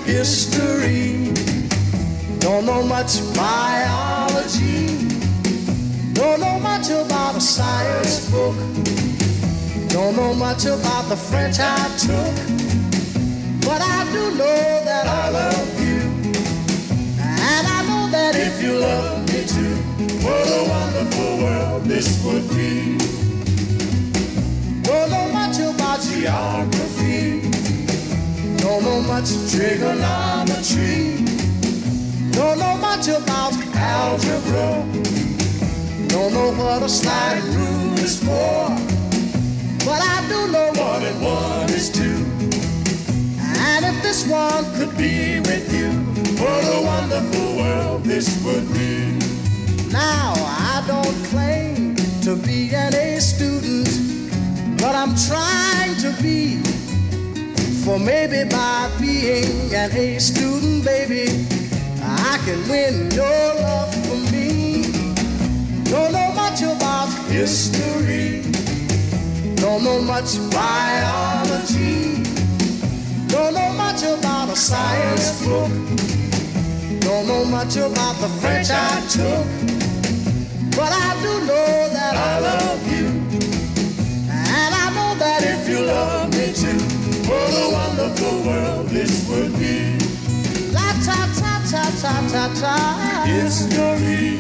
history. Don't know much biology. Don't know much about a science book. Don't know much about the French I took. But I do know that I love you. And I know that if you love me too, what a wonderful world this would be. Don't know much about geography. Don't know much trigonometry. Don't know much about algebra. Don't know what a slide rule is for. But I do know 1 and 1 is 2. And if this one could be with you, what a wonderful world this would be. Now, I don't claim to be an A student, but I'm trying to be. For maybe by being an A student, baby, I can win your love for me. Don't know much about history. Don't know much biology. Don't know much about a science book. Don't know much about the French I took. But I do know that I love you. And I know that if you love me too, what a wonderful world this would be. La ta ta ta ta ta ta. History.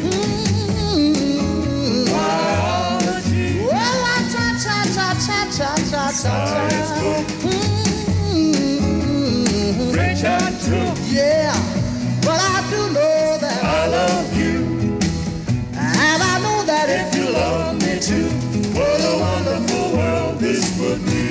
Biology. Well, la ta ta ta ta ta ta ta. Science book. French I took. Yeah, but I do know that I love you. And I know that if you love me too, what a wonderful world this would be.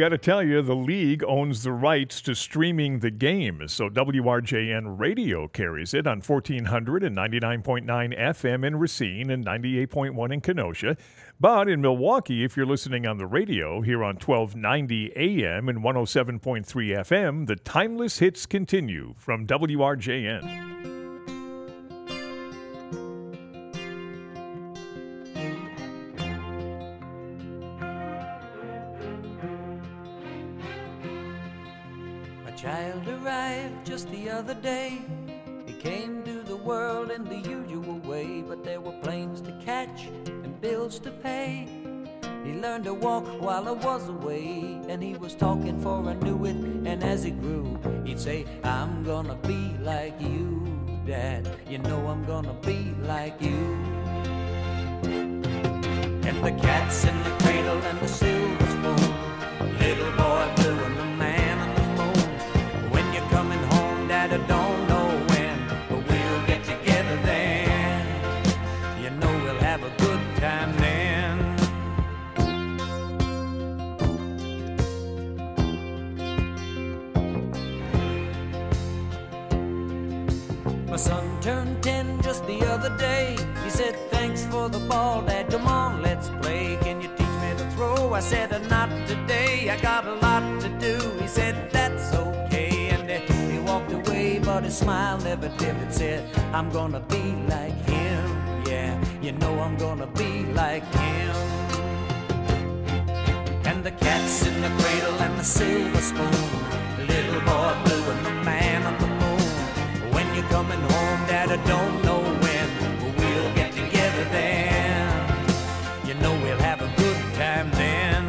got to tell you, the league owns the rights to streaming the game, so WRJN Radio carries it on 1499.9 FM in Racine and 98.1 in Kenosha. But in Milwaukee, if you're listening on the radio here on 1290 AM and 107.3 FM, the timeless hits continue from WRJN. Child arrived just the other day. He came to the world in the usual way, but there were planes to catch and bills to pay. He learned to walk while I was away, and he was talking for I knew it. And as he grew, he'd say, I'm gonna be like you, Dad. You know I'm gonna be like you. And the cat's in the cradle and the silver spoon, little boy blue and the man on the moon. When you're coming home, Dad, I don't know when, but we'll get together then. You know we'll have a good time then. My son turned 10 just the other day. He said, thanks for the ball, Dad, come on, let's play. Can you teach me to throw? I said, not today, I got a lot to do. He said, that's okay, and he walked away, but his smile never dimmed. It said, I'm gonna be like him, yeah, you know I'm gonna be like him. And the cat's in the cradle and the silver spoon, the little boy blue and the man on the moon. When you're coming home, Dad, I don't know when, but we'll get together then. You know we'll have a good time then.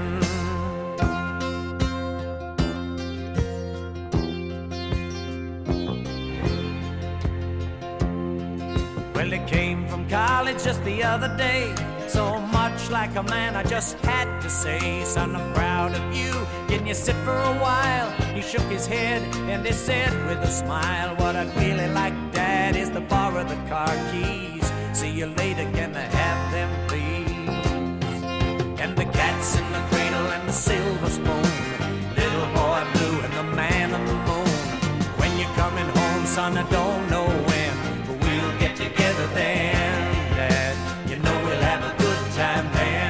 Well, he came from college just the other day, so much like a man I just had to say, son, I'm proud of you, can you sit for a while? He shook his head and he said with a smile, what I'd really like, Dad, is to borrow the car keys. See you later, can I have them please? And the cat's in the cradle and the silver spoon, little boy blue and the man on the moon. When you're coming home, son, I don't know when, but we'll get together then, Dad. You know we'll have a good time then.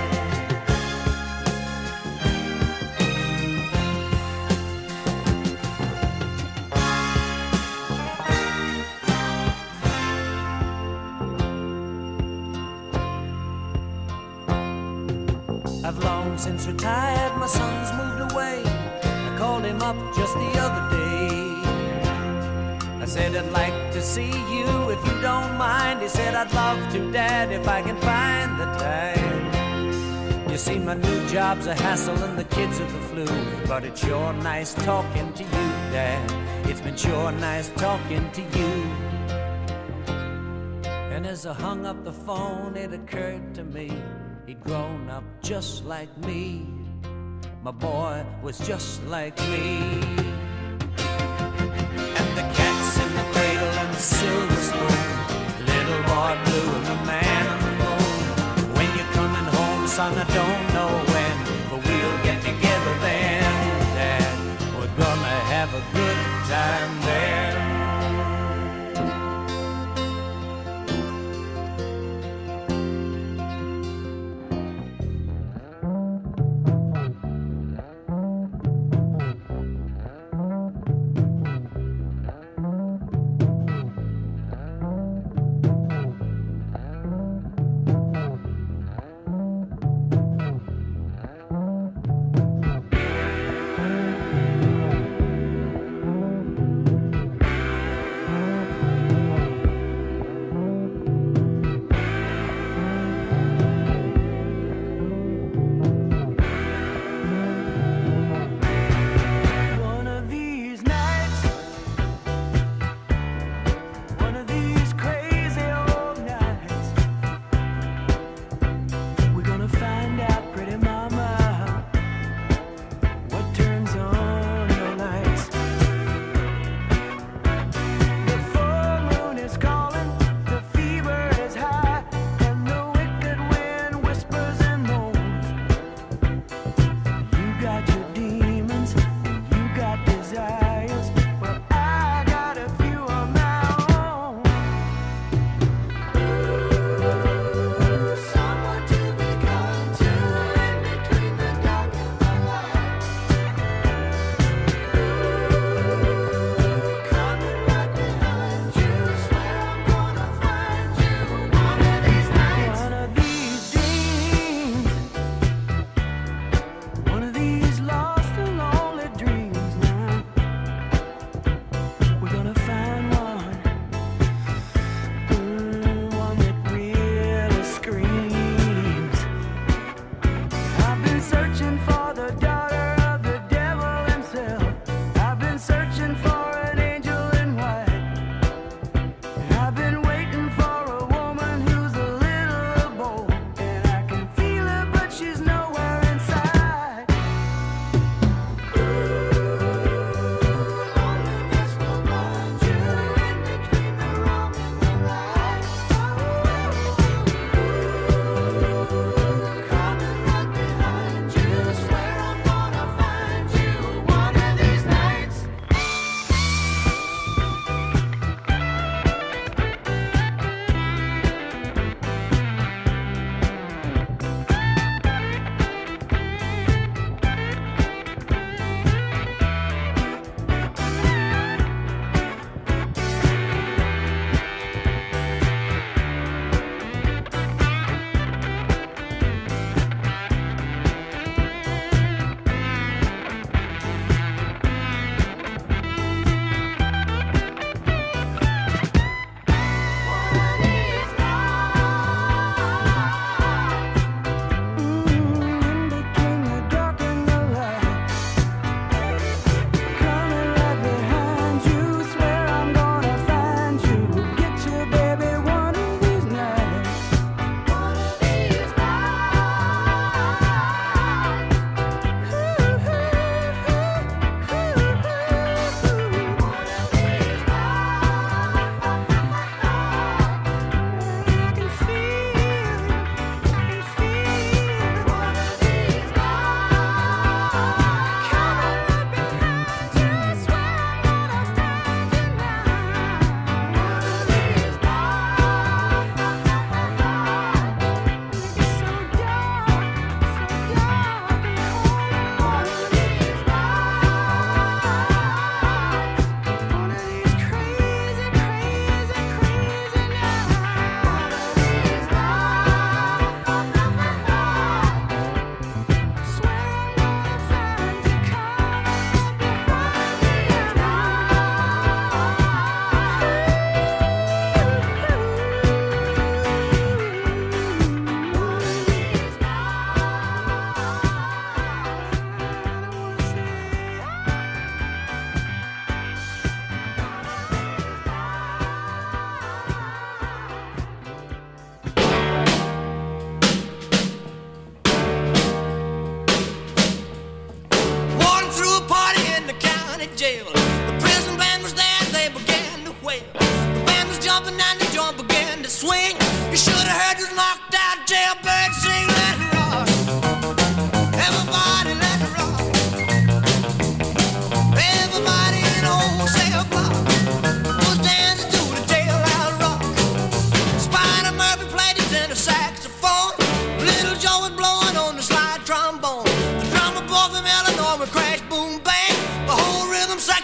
I've long since retired, my son's moved away. I called him up just the other day. I said, I'd like to see you if you don't mind. He said, I'd love to, Dad, if I can find the time. You see, my new job's a hassle and the kids are the flu, but it's sure nice talking to you, Dad. It's been sure nice talking to you. And as I hung up the phone, it occurred to me, he'd grown up just like me. My boy was just like me. And the cat's in the cradle and the silver spoon, little boy blue and the man on the moon. When you're coming home, son, I don't know when, but we'll get together then, Dad. We're gonna have a good time there.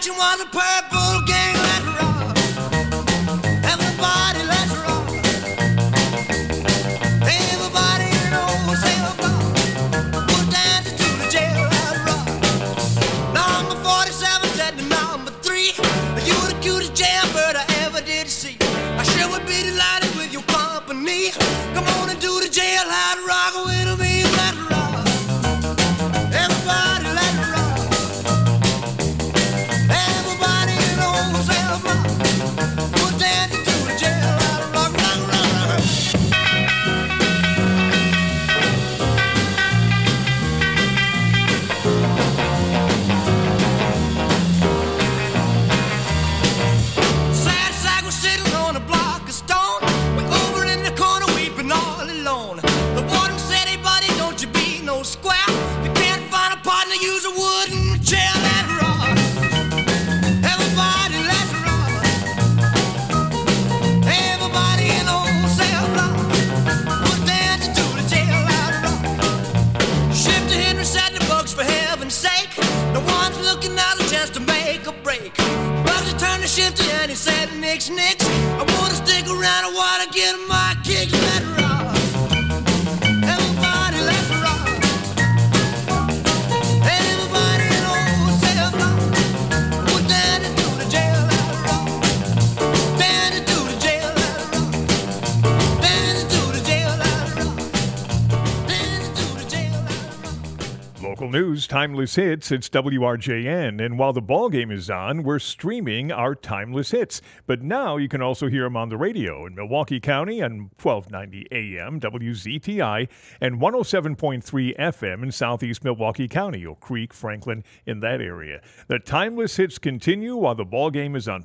action was a purple gang, let's rock. Everybody, let's rock. Everybody in old sail block was dancing to the jail, let's rock. Number 47 said to number 3, you the cutest jailbird I ever did see. I sure would be delighted with your company. Come on and do the jailhouse rock with me, let's rock. Everybody, let's rock. Everybody in old cell block was dancing to the jailhouse rock, rock, rock, rock. Sad sack was sitting on a block of stone. We're over in the corner weeping all alone. The warden said, hey buddy, don't you be no square. If you can't find a partner, use a wooden chair. Let's rock. Everybody, let's rock. Everybody in old cell block was dancing to the jail, let's rock. Shifter Henry said the bugs for heaven's sake. No one's looking out a chance to make a break. Bugsy turned to Shifter and he said, nix, nix. I wanna stick around, I wanna get my kicks. Let's rock. Everybody, let's rock. Everybody in old cell block was dancing to the jail, let's rock. Dancing to the jail, let's rock. Dancing to the jail, let's rock. Dancing to the jail, let's rock. Local news, timeless hits, it's WRJN. And while the ball game is on, we're streaming our timeless hits. But now you can also hear them on the radio in Milwaukee County on 1290 AM, WZTI, and 107.3 FM in southeast Milwaukee County, Oak Creek, Franklin, in that area. The timeless hits continue while the ball game is on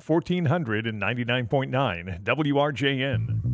1499.9 WRJN.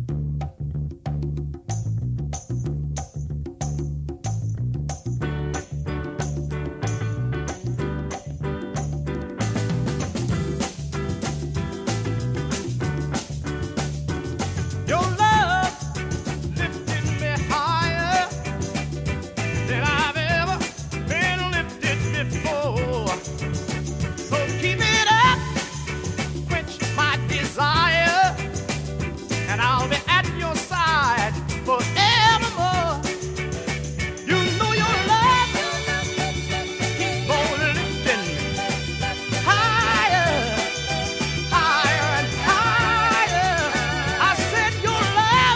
Your love lifted me higher than I've ever been lifted before. So keep it up, quench my desire, and I'll be at your side forevermore. You know your love keep on lifting higher, higher and higher. I said your love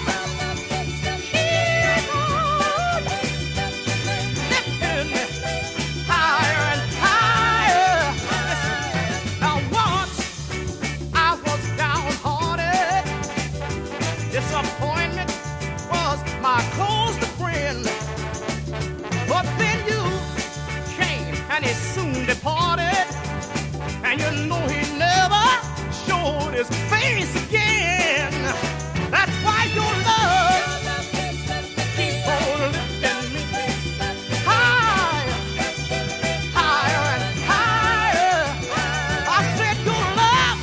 keep on lifting higher and higher. Now once I was downhearted, disappointment was my closest friend. But then you came and he soon departed, and you know he never showed his face again. That's why your love keep on lifting me higher, higher and higher. I said your love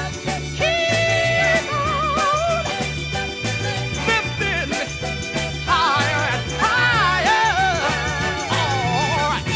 keep on lifting me higher and higher. All right.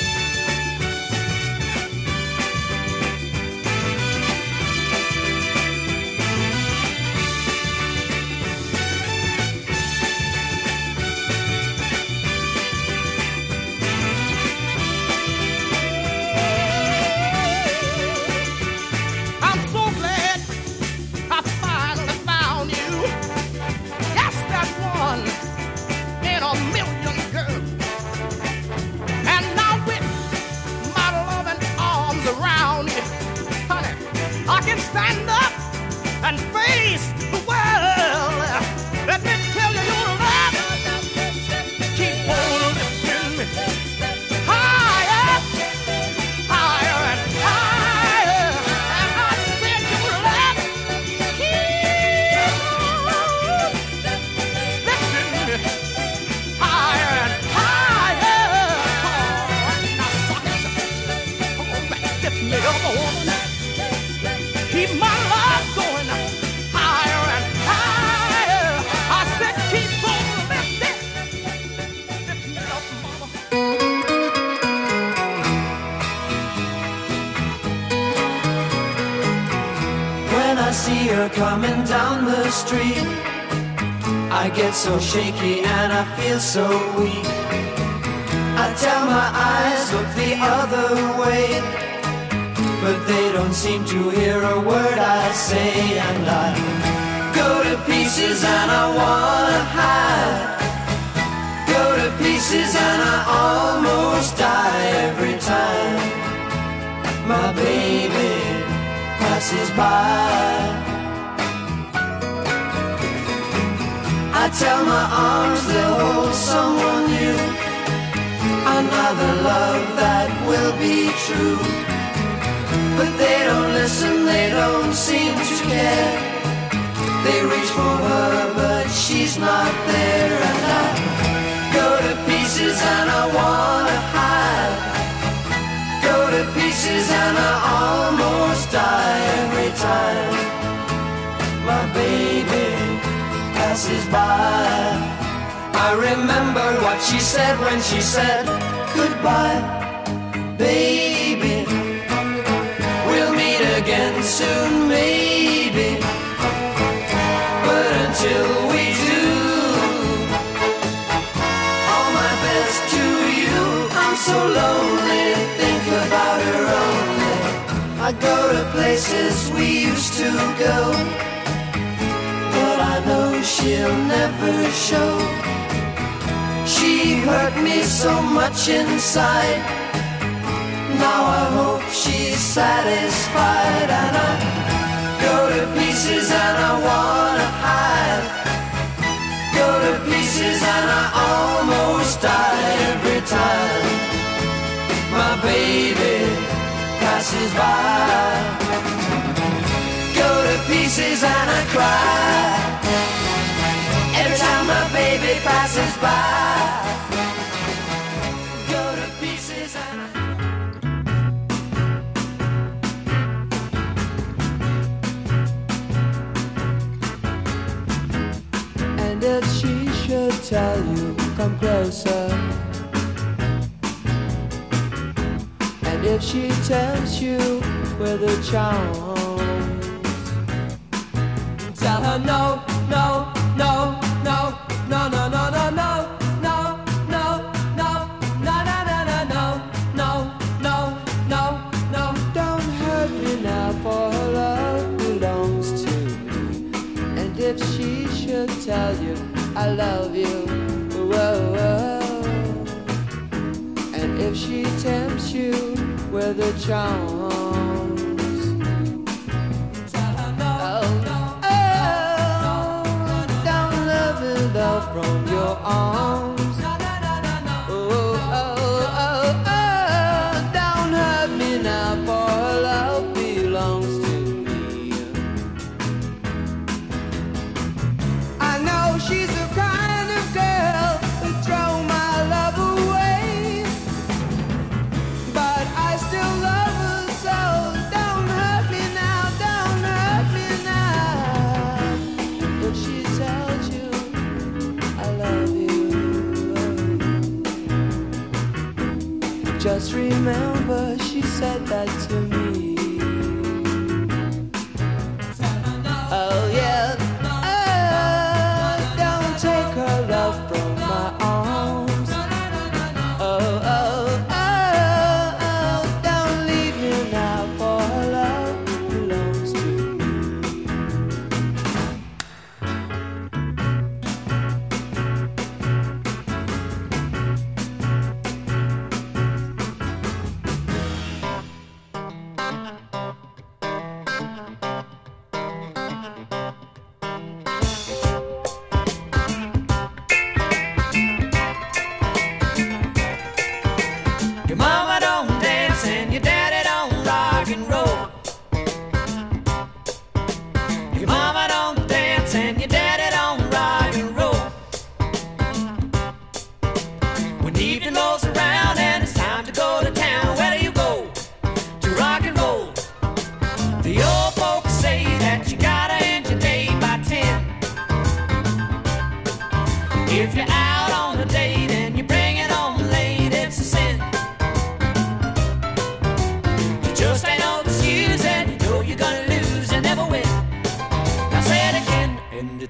I'm so glad I finally found you. Yes, that one in a million, girl. And now with my loving arms around you, honey, I can stand up and face the world. Let me tell you, your love keep on lifting me higher, higher and higher. And I said your love keep on lifting me higher and higher. Now, suckers, come on back, lift me up, woman. Keep my love going higher and higher. I said keep on lifting, lift me up, mama. I see her coming down the street, I get so shaky and I feel so weak. I tell my eyes, look the other way, but they don't seem to hear a word I say. And I go to pieces and I wanna hide, go to pieces and I almost die every time my baby passes by. I tell my arms they'll hold someone new, another love that will be true. But they don't listen, they don't seem to care. They reach for her, but she's not there. And I go to pieces and I wanna hide, go to pieces and I almost die every time my baby passes by. I remember what she said when she said goodbye. Baby, we'll meet again soon, maybe, but until we do, all my best to you. I'm so lonely, think about her only. I go to places we used to go, but I know she'll never show. She hurt me so much inside, now I hope she's satisfied. And I go to pieces and I wanna hide, go to pieces and I almost die every time my baby passes by. Go to pieces and I cry every time my baby passes by. Go to pieces and I... And if she should tell you, come closer, and if she tempts you with her charms, tell her no, no, no, no, no, no, no, no, no. For her love belongs to me. And if she should tell you I love you, whoa, whoa, and if she tempts you with her charms, tell her no, no, don't love and love from your arms. Don't hurt me now, for her love belongs to me. I know she's the kind of girl who throw my love away, but I still love her so.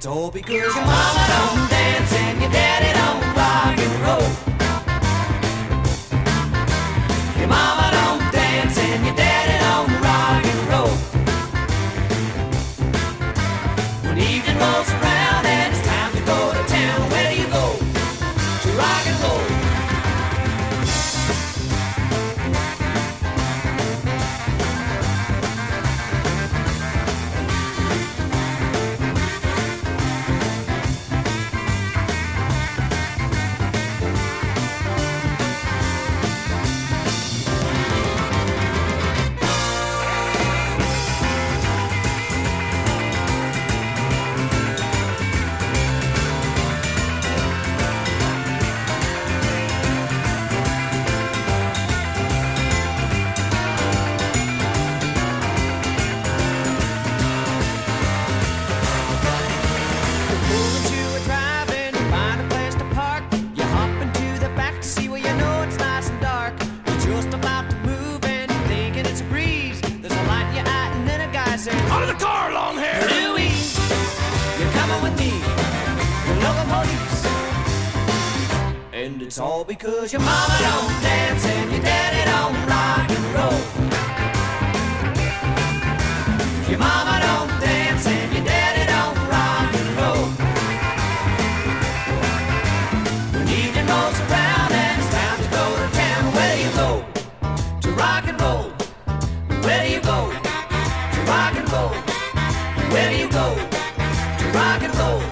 it's all because your mama don't dance and your daddy don't rock and roll. Your mama don't dance and your daddy don't rock and roll. When evening rolls around and it's time to go to town, where do you go to rock and roll? It's all because your mama don't dance and your daddy don't rock and roll. Your mama don't dance and your daddy don't rock and roll. When evening rolls around and it's time to go to town, where do you go to rock and roll? Where do you go to rock and roll? Where do you go to rock and roll?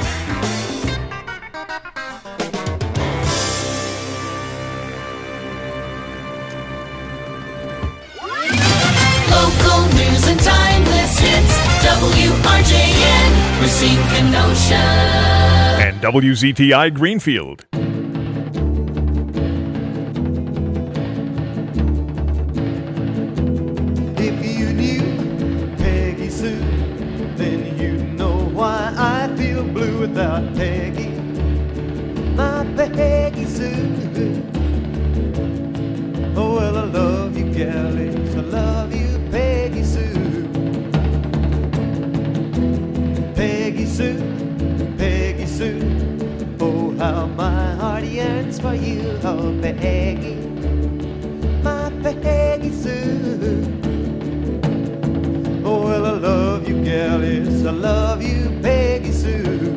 News and timeless hits. WRJN, Racine, Kenosha. And WZTI Greenfield. If you knew Peggy Sue, then you'd know why I feel blue without Peggy. My Peggy Sue. Oh, well, I love you, galleys. I love you, Peggy Sue. Peggy Sue, Peggy Sue. Oh, how my heart yearns for you, oh, Peggy. My Peggy Sue. Oh, well, I love you, galleys. I love you, Peggy Sue.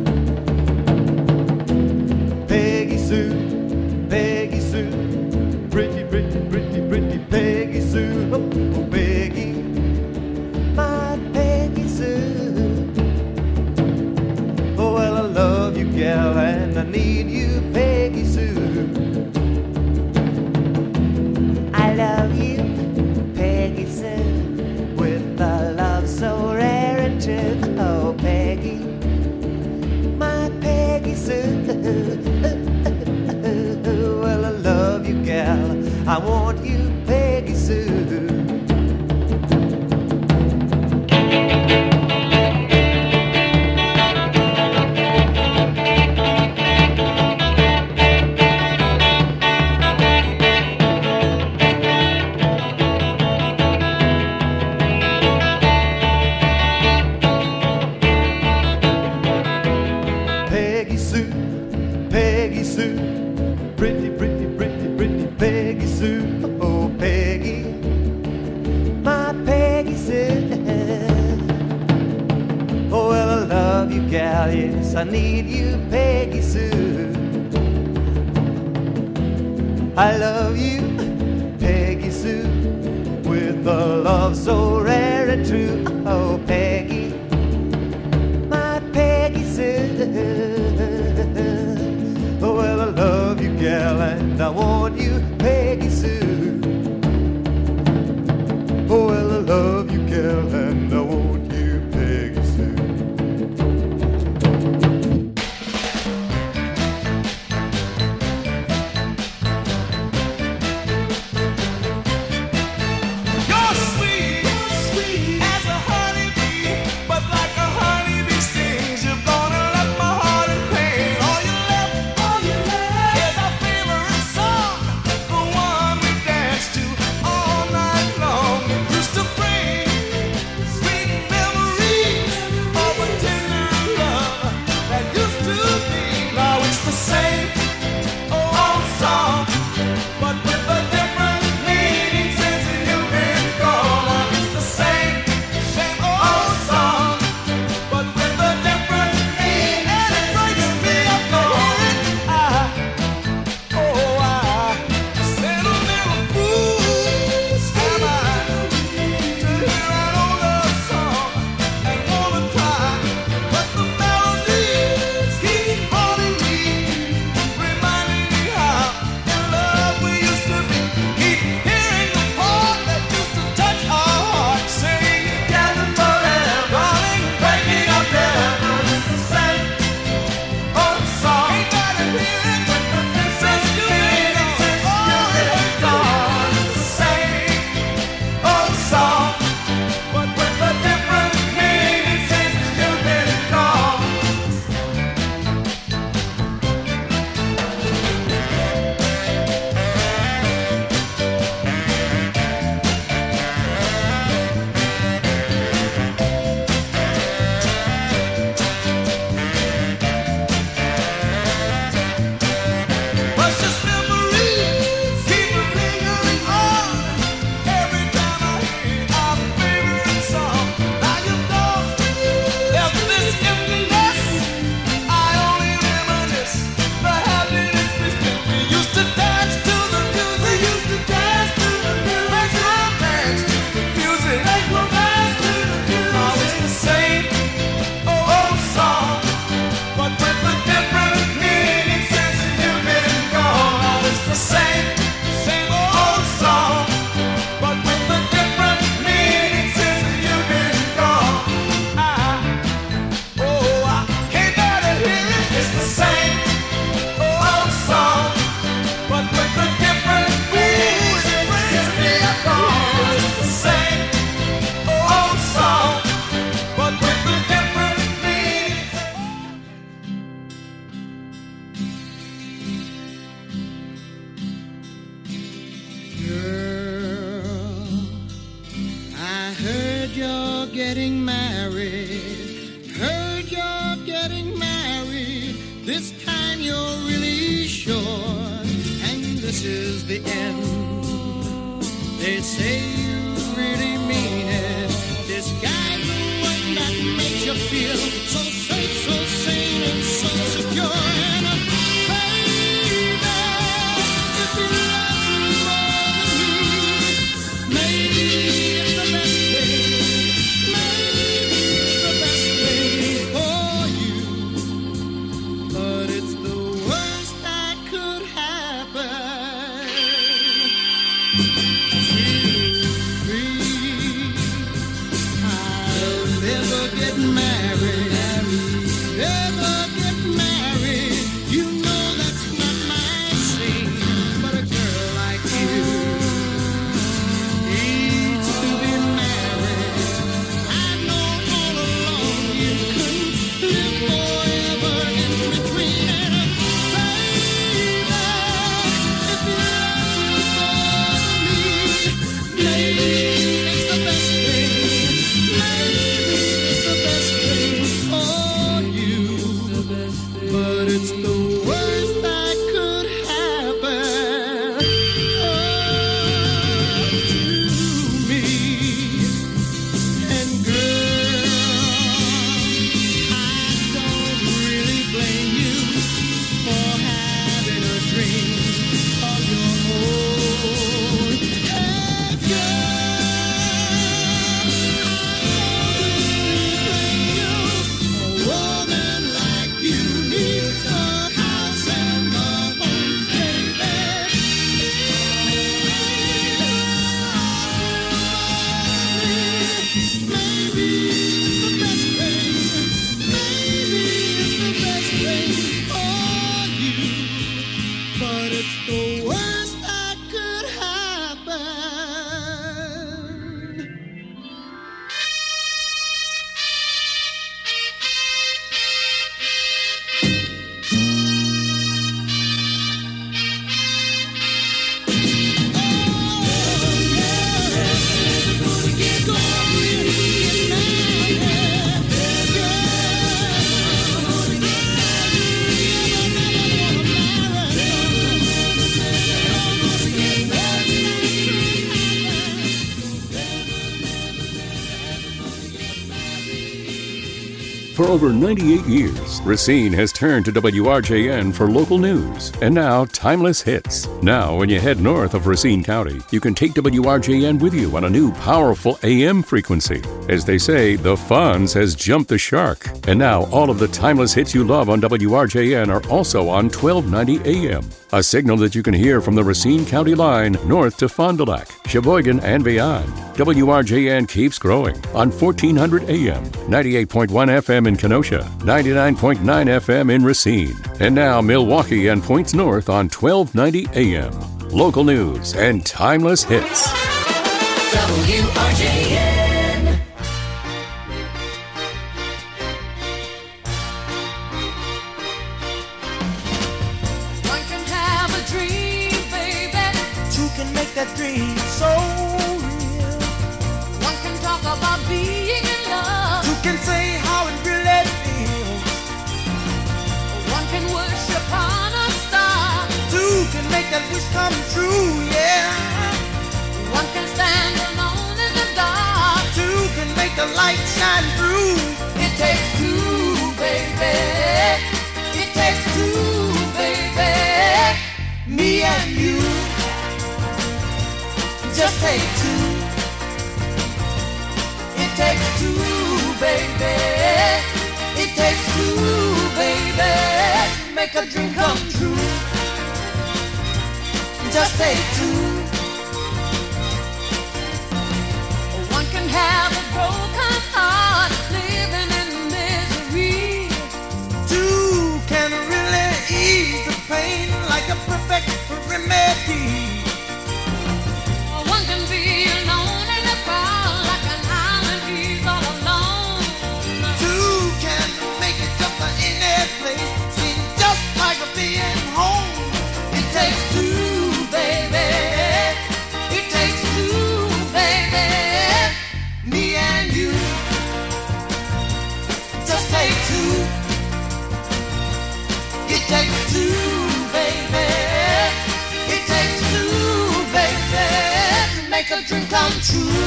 Peggy Sue, Peggy Sue. Pretty, pretty, pretty, pretty Peggy Sue. Oh, oh, Peggy, my Peggy Sue. Oh, well, I love you, gal, and I need you, Peggy Sue. I love you, Peggy Sue, with a love so rare and true. Oh, Peggy, my Peggy Sue. Well, I love you, gal. I want you, Peggy Sue. Peggy Sue, Peggy Sue. Pretty, pretty, pretty, pretty Peggy Sue. Oh, Peggy, my Peggy Sue. Oh, well, I love you, gal, yes, I need you, Peggy Sue. I love you, Peggy Sue, with a love so rare and true. Oh, Peggy, my Peggy Sue. Oh, well, I love you, gal, and I want you, Peggy Sue. Oh, well, I love you, gal, and I want you, Peggy Sue. You're sweet, as a honeybee, but like a honeybee stings, you're gonna let my heart in pain. All you left is our favorite song, the one I heard you're getting married. Heard you're getting married. This time you're really sure. And this is the end. They say you really mean it. This guy's the one that makes you feel so safe, so sane, and so secure. And baby, if he loves you more than me, maybe it's the best thing. Maybe it's the best thing for you. But it's the worst that could happen to me. I'll never get married. Never get married. You know that's not my scene. But a girl like you needs to be married. I know all along you couldn't live forever in between. And baby, if you love you more than me, maybe it's the best thing. Maybe it's the best thing for you. But it's the worst that could happen to me. And girl, I don't really blame you for having a dream of your own. Hey girl, a woman like you needs a house and a home, baby. Maybe it's the best thing. Maybe it's the best thing for you. But it's the worst that could happen. For over 98 years, Racine has turned to WRJN for local news and now timeless hits. Now, when you head north of Racine County, you can take WRJN with you on a new powerful AM frequency. As they say, the Fonz has jumped the shark. And now, all of the timeless hits you love on WRJN are also on 1290 AM. A signal that you can hear from the Racine County line north to Fond du Lac, Sheboygan, and beyond. WRJN keeps growing on 1400 AM, 98.1 FM in Kenosha, 99.9 FM in Racine, and now Milwaukee and points north on 1290 AM. Local news and timeless hits. WRJN. One can have a dream, baby. Two can make that dream so real. One can talk about being in love. Two can say how it really feels. One can wish upon a star. Two can make that wish come true, yeah. One can stand alone in the dark. Two can make the light shine through. It takes two, baby. It takes two, baby. Me and you. Just take two. It takes two, baby. It takes two, baby. Make a dream come true. Just take two. One can have a broken heart, living in misery. Two can really ease the pain like a perfect remedy. One can be alone in a crowd, like an island he's all alone. Two can make it just any place, seem just like being home. It takes two, baby. It takes two, baby. a dream come true.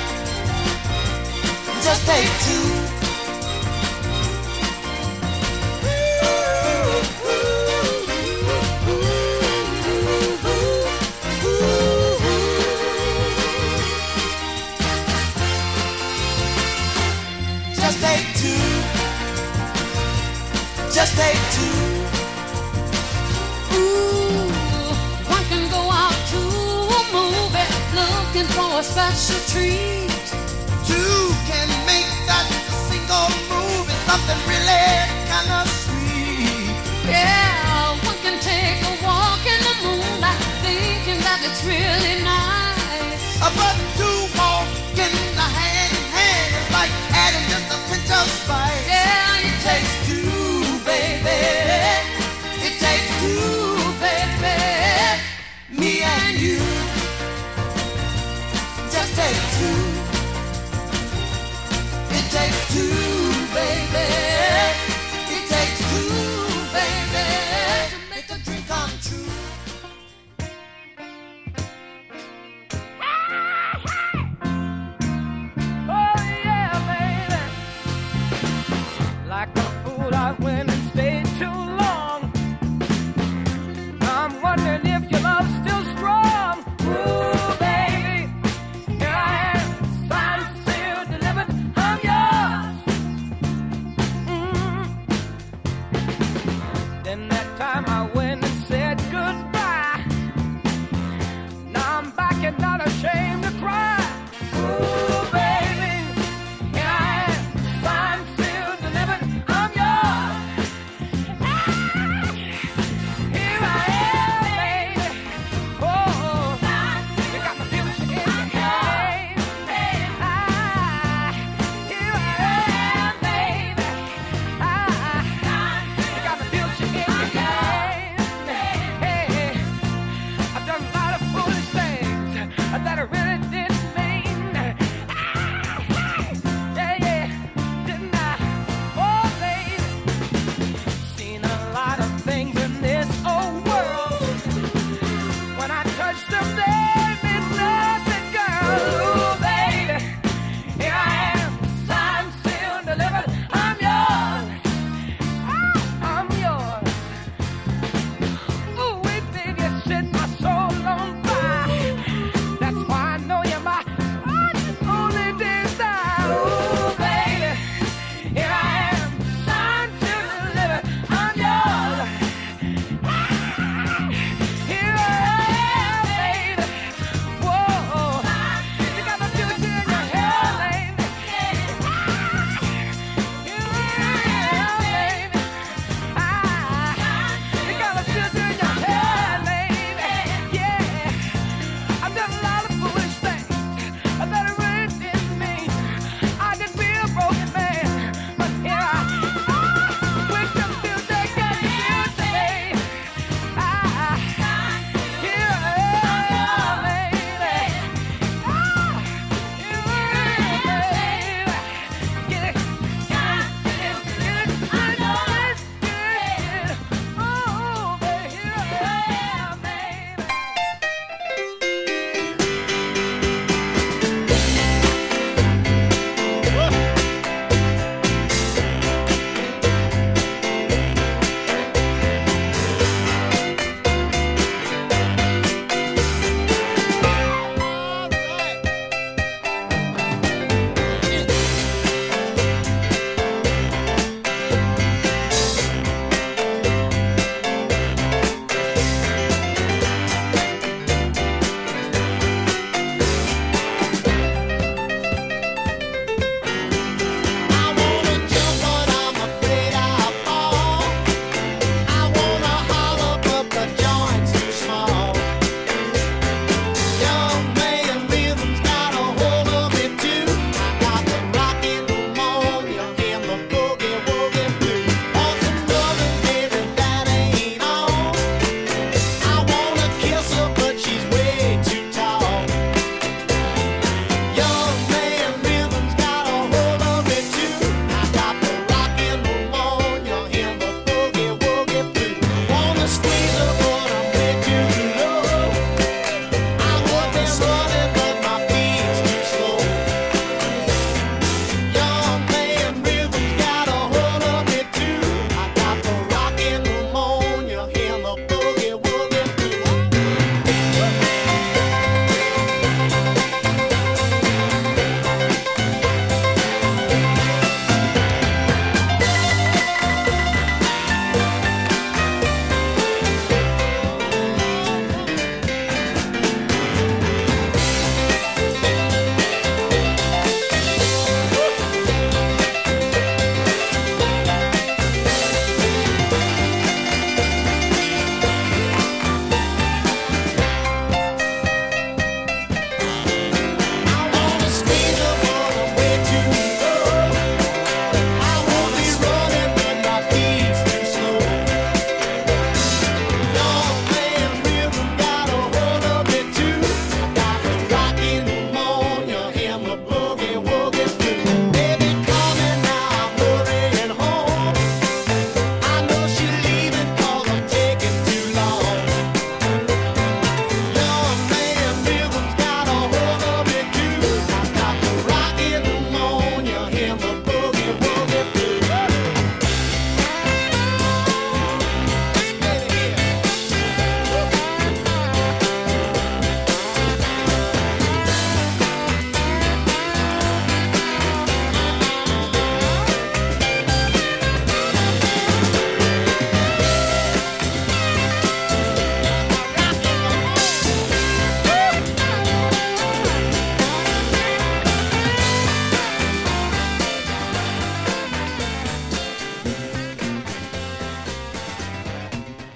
Just take two. Just take two. Just take two. Ooh, one can go out to a movie looking for a special treat. Two can make that single move. It's something really kind of sweet. Yeah, one can take a walk in the moonlight thinking that it's really nice. But two walking hand in hand is like adding just a pinch of spice. Yeah, It takes two, baby. It takes two, baby. Me and you. Just take two. It takes two, baby. It takes two, baby, to make a dream come true. Oh yeah, baby. Like a fool, I went and stayed too long. I'm wondering if your love's still strong. Ooh, baby, here I am, signed, sealed, delivered. I'm yours. Then that time I went and said goodbye. Now I'm back and not ashamed to cry. Ooh, baby, here I am, signed, sealed, delivered. I'm yours.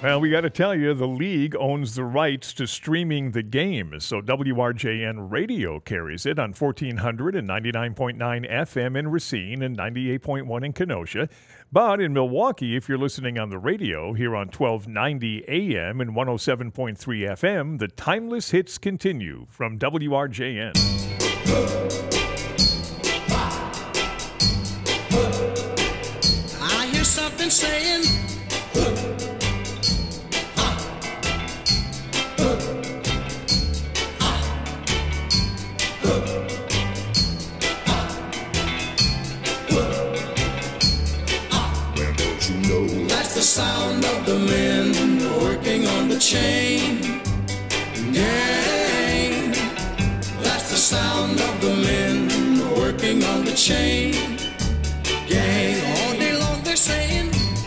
Well, we got to tell you, the league owns the rights to streaming the game, so WRJN Radio carries it on 1400 and 99.9 FM in Racine and 98.1 in Kenosha. But in Milwaukee, if you're listening on the radio here on 1290 AM and 107.3 FM, the timeless hits continue from WRJN. I hear something saying, that's the sound of the men working on the chain gang. That's the sound of the men working on the chain gang. All day long they're saying,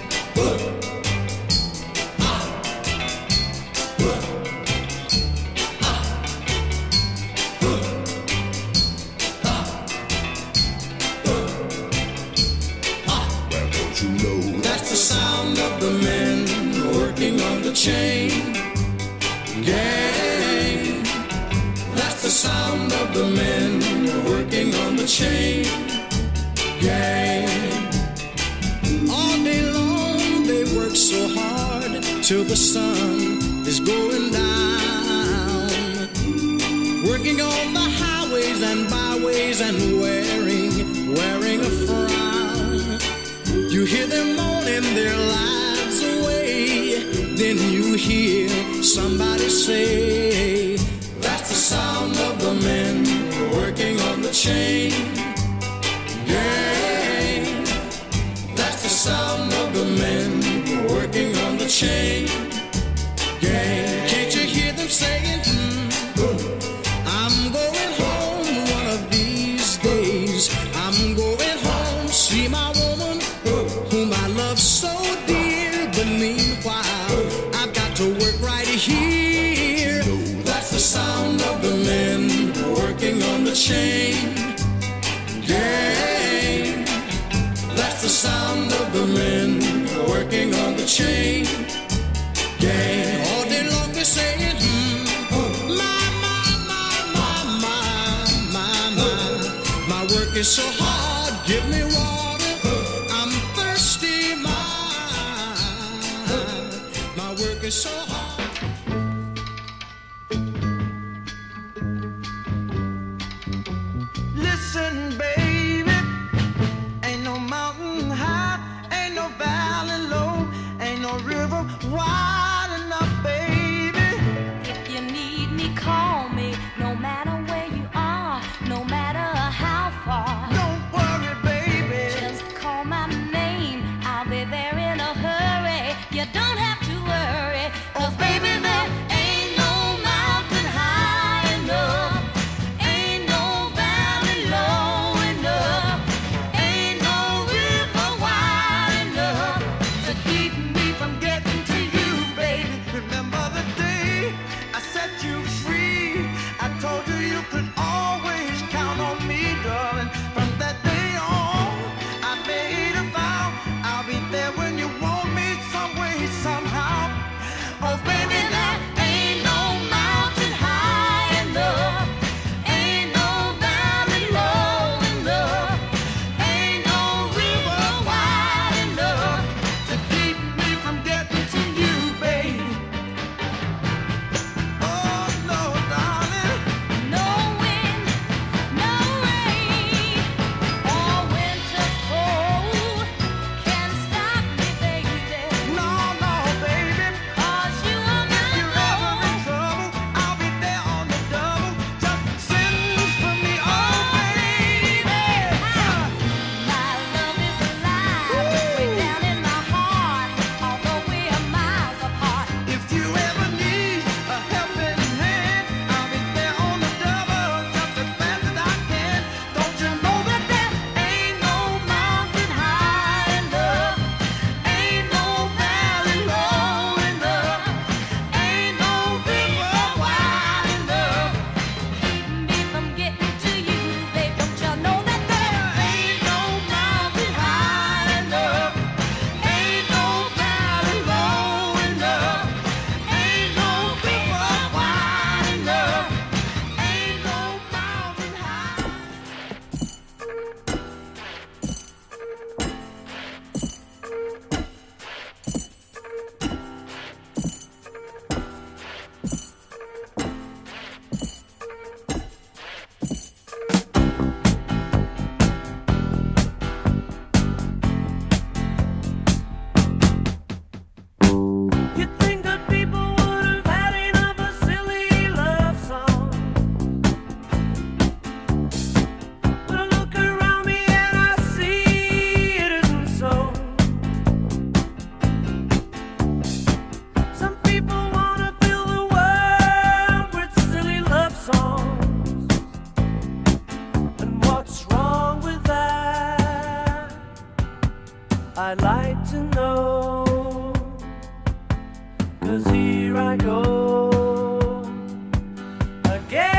that's the sound of the men working on the chain gang. That's the sound of the men working on the chain gang. All day long they work so hard till the sun is going down, working on the highways and byways and wearing a frown. You hear them moaning their lives away, then you hear somebody say, that's the sound of the men working on the chain gang. That's the sound of the men working on the chain gang. Can't you hear them saying, I'm going home one of these days. I'm going home, see my woman whom I love so dear. But meanwhile, I've got to work right here. That's the sound of the men working on the chain gang. That's the sound of the men working on the chain gang. All day long they're saying, my work is so hard, give me water, I'm thirsty, my work is so hard. Listen, baby, ain't no mountain high, ain't no valley low, ain't no river wide enough, baby. If you need me, call me. No matter where you are, no matter how far. Don't worry, baby. Just call my name. I'll be there in a hurry. You don't have to worry. 'Cause I'd like to know, 'cause here I go again.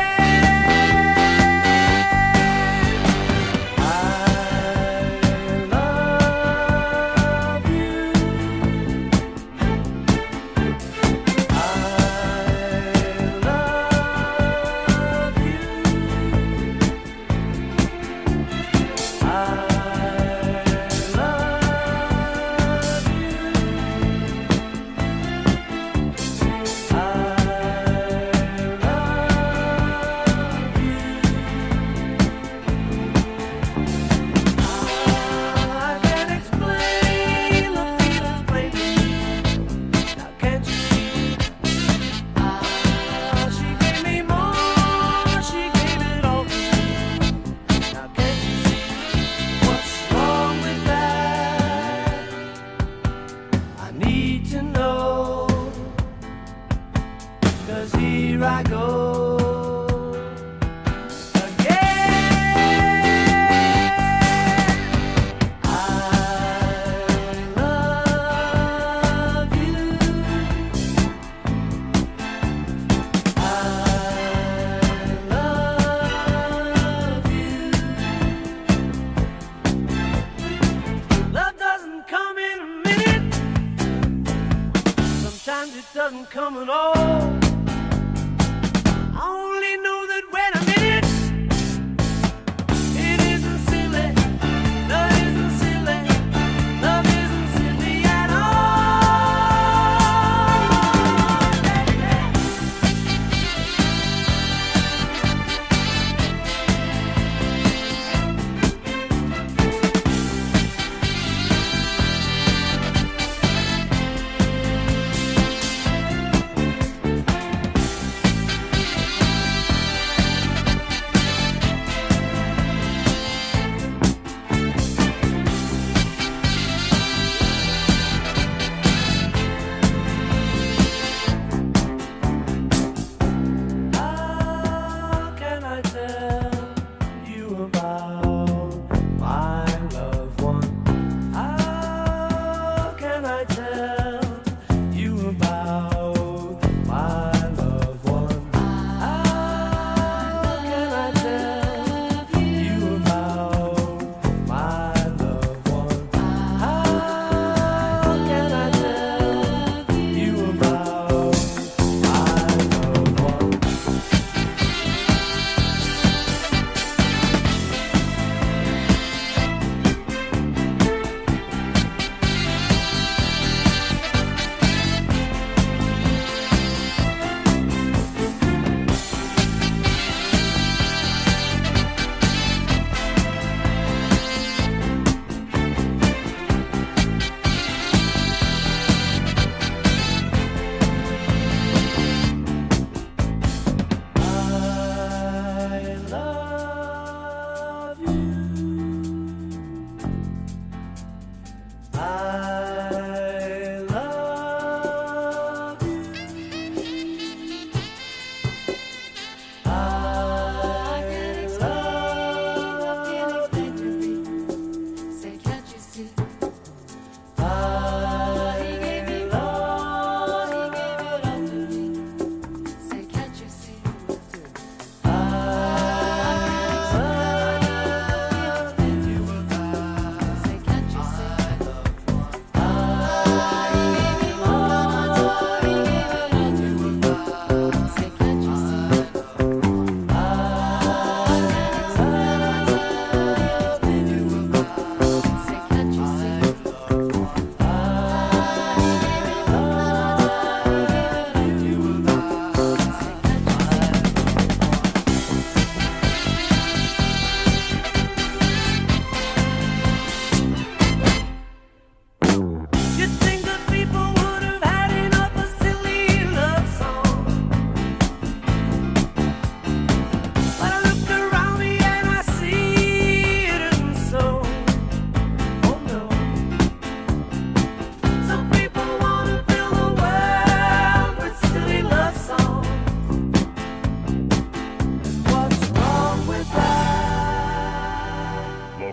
Doesn't come at all. I only know that when I'm in it, it isn't silly. Love isn't silly. Love isn't silly at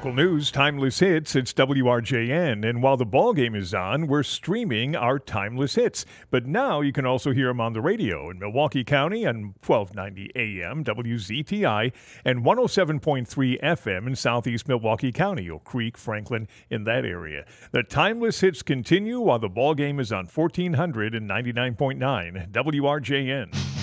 Local news, timeless hits, it's WRJN. And while the ball game is on, we're streaming our timeless hits. But now you can also hear them on the radio in Milwaukee County on 1290 AM, WZTI, and 107.3 FM in southeast Milwaukee County, Oak Creek, Franklin, in that area. The timeless hits continue while the ball game is on 1499.9 WRJN.